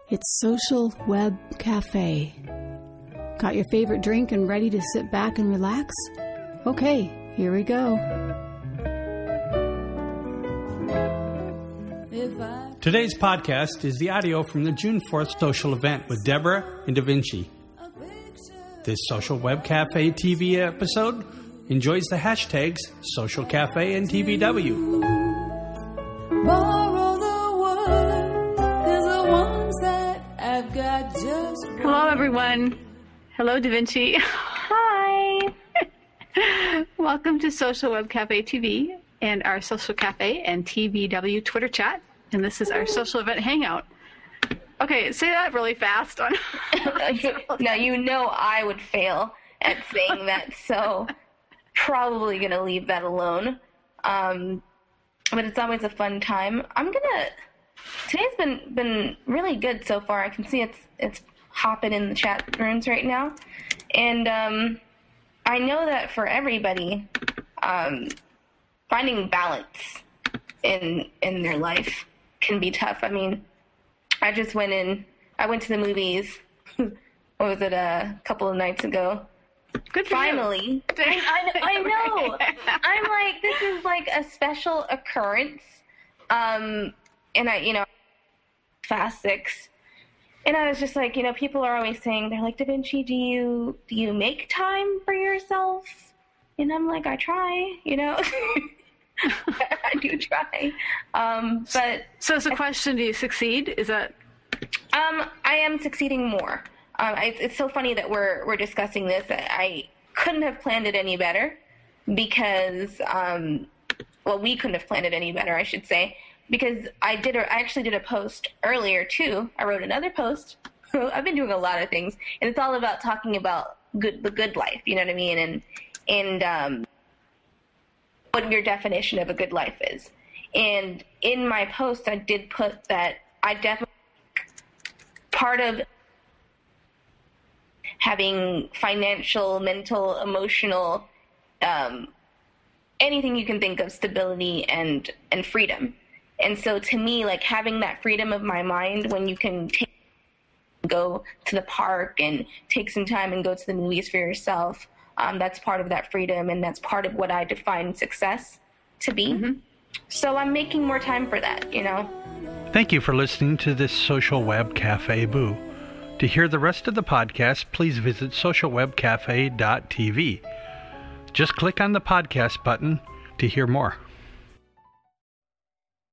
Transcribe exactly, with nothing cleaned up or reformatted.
It's Social Web Cafe. Got your favorite drink and ready to sit back and relax? Okay, here we go. Today's podcast is the audio from the June fourth social event with Deborah and Da Vinci. This Social Web Cafe T V episode enjoys the hashtags Social Cafe and T V W. Borrow the word, 'cause the ones that I've got just Hello, everyone. Hello, Da Vinci. Hi. Welcome to Social Web Cafe T V and our Social Cafe and T V W Twitter chat. And this is our social event hangout. Okay, say that really fast. On Now, you know I would fail at saying that, so probably going to leave that alone. Um, but it's always a fun time. I'm going to... Today's been been really good so far. I can see it's it's hopping in the chat rooms right now. And um, I know that for everybody, um, finding balance in in their life can be tough. I mean, I just went in, I went to the movies, what was it, a couple of nights ago. Good for Finally. you. I, I, I know. I'm like, this is like a special occurrence. Um, and I, you know, Fast Six. And I was just like, you know, people are always saying, they're like, Da Vinci, do you, do you make time for yourself? And I'm like, I try, you know. I do try. Um, but So it's a question, do you succeed? Is that... Um, I am succeeding more. Um, I, it's so funny that we're we're discussing this. I couldn't have planned it any better because, um, well, we couldn't have planned it any better, I should say, because I did. A, I actually did a post earlier too. I wrote another post. I've been doing a lot of things, and it's all about talking about good the good life. You know what I mean? And and um, what your definition of a good life is. And in my post, I did put that I definitely part of having financial, mental, emotional, um, anything you can think of, stability and, and freedom. And so to me, like having that freedom of my mind when you can take, go to the park and take some time and go to the movies for yourself, um, that's part of that freedom, and that's part of what I define success to be. Mm-hmm. So I'm making more time for that, you know. Thank you for listening to this Social Web Cafe Boo. To hear the rest of the podcast, please visit social web cafe dot t v. Just click on the podcast button to hear more.